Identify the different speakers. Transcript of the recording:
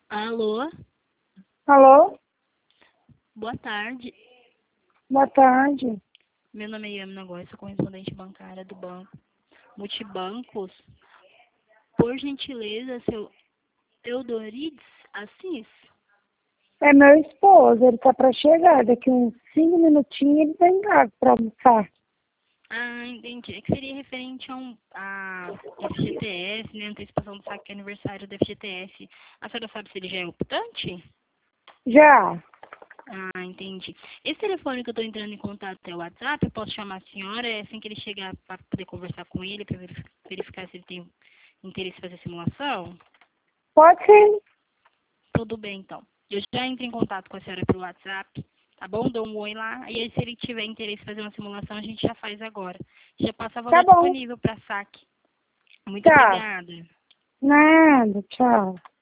Speaker 1: Alô,
Speaker 2: Alô?
Speaker 1: boa tarde.
Speaker 2: Boa tarde.
Speaker 1: Meu nome é Yamina Góes, sou correspondente bancária do banco Multibancos. Por gentileza, seu Eudorides Assis?
Speaker 2: É meu esposo, ele tá para chegar. Daqui uns 5 minutinhos ele vem cá para almoçar.
Speaker 1: Ah, entendi. É que seria referente a FGTS, né? Antecipação do saque aniversário do FGTS. A senhora sabe se ele já é optante?
Speaker 2: Já.
Speaker 1: Ah, entendi. Esse telefone que eu estou entrando em contato é o WhatsApp, eu posso chamar a senhora assim que ele chegar para poder conversar com ele, para verificar se ele tem interesse em fazer simulação?
Speaker 2: Pode ser.
Speaker 1: Tudo bem, então. Eu já entro em contato com a senhora pelo WhatsApp, tá bom? Dou um oi lá, e aí se ele tiver interesse em fazer uma simulação, a gente já faz agora. Já passa
Speaker 2: Tá
Speaker 1: valor
Speaker 2: bom.
Speaker 1: disponível para saque. Muito
Speaker 2: Tá.
Speaker 1: obrigada.
Speaker 2: Nada. Tchau.